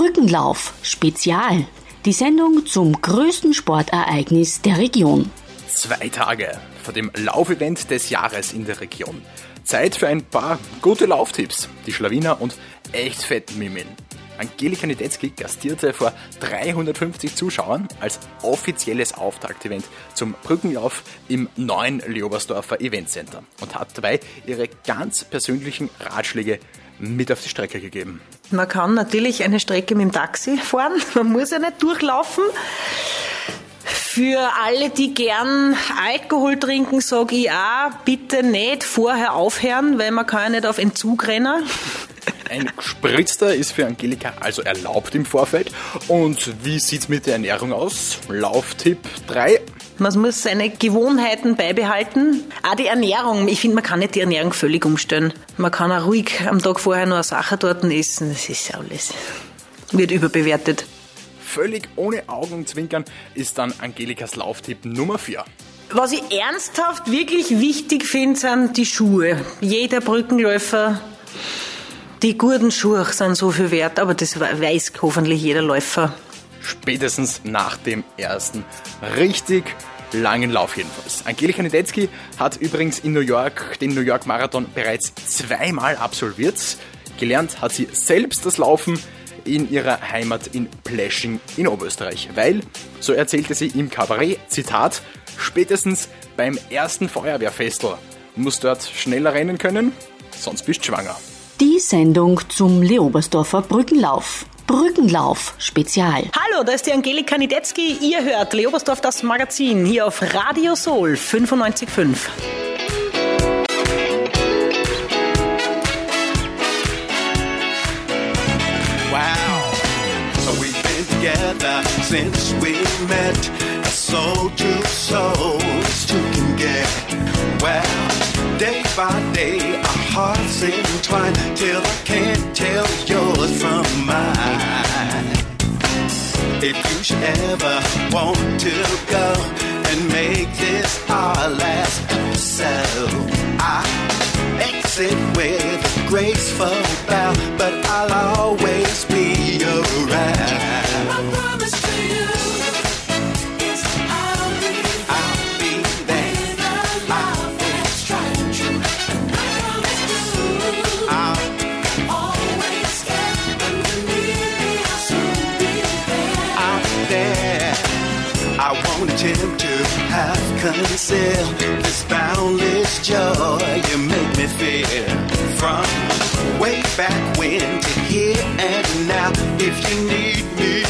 Brückenlauf Spezial. Die Sendung zum größten Sportereignis der Region. 2 Tage vor dem Laufevent des Jahres in der Region. Zeit für ein paar gute Lauftipps. Die Schlawiner und echt fetten Mimin. Angelika Niedetzky gastierte vor 350 Zuschauern als offizielles Auftaktevent zum Brückenlauf im neuen Leobersdorfer Eventcenter und hat dabei ihre ganz persönlichen Ratschläge mit auf die Strecke gegeben. Man kann natürlich eine Strecke mit dem Taxi fahren, man muss ja nicht durchlaufen. Für alle, die gern Alkohol trinken, sage ich auch, bitte nicht vorher aufhören, weil man kann ja nicht auf Entzug rennen. Ein Gespritzter ist für Angelika also erlaubt im Vorfeld. Und wie sieht's mit der Ernährung aus? Lauftipp 3. Man muss seine Gewohnheiten beibehalten. Auch die Ernährung. Ich finde, man kann nicht die Ernährung völlig umstellen. Man kann auch ruhig am Tag vorher noch eine Sache dort essen. Das ist alles. Wird überbewertet. Völlig ohne Augenzwinkern ist dann Angelikas Lauftipp Nummer 4. Was ich ernsthaft wirklich wichtig finde, sind die Schuhe. Jeder Brückenläufer, die guten Schuhe sind so viel wert, aber das weiß hoffentlich jeder Läufer. Spätestens nach dem ersten richtig langen Lauf jedenfalls. Angelika Niedetzky hat übrigens in New York den New York Marathon bereits 2-mal absolviert. Gelernt hat sie selbst das Laufen in ihrer Heimat in Plesching in Oberösterreich, weil, so erzählte sie im Kabarett, Zitat, spätestens beim ersten Feuerwehrfestl musst dort schneller rennen können, sonst bist du schwanger. Die Sendung zum Leobersdorfer Brückenlauf. Brückenlauf Spezial. Hallo, da ist die Angelika Niedetzky. Ihr hört Leobersdorf das Magazin hier auf Radio Soul 95.5. Together since we met, soul to soul, as two can get. Well, day by day, our hearts entwine till I can't tell yours from mine. If you should ever want to go and make this our last episode, I exit with a graceful bow, but I'll always be around. Attempt to have conceal this boundless joy you make me feel. From way back when to here and now, if you need me